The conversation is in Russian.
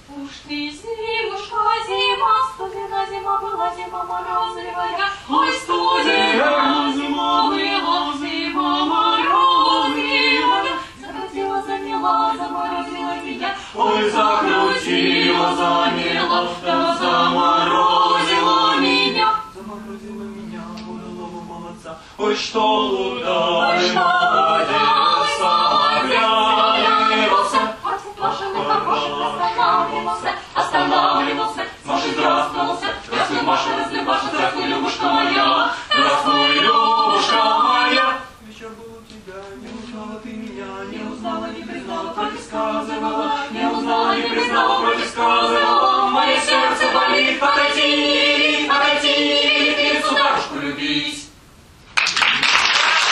Уж ты, зимушка, зима, студена зима была, зима морозливая. Ой, студена зима была, зима морозливая. Закрутила, замела, заморозила меня. Ой, закрутила, замела, да заморозила меня. Заморозила меня, голову молодца. Ой, что лудай, молодец, оглядывался. Отваженный окошек останавливался, Маша здравствовался. Здравствуй, Маша, Маша, здравствуй, Любушка моя, здравствуй, Любушка моя. Вечер был у тебя, не узнала ты меня, не узнала, не признала, против сказывала, не узнала, не признала, против сказывала. Мое сердце болит, подойди.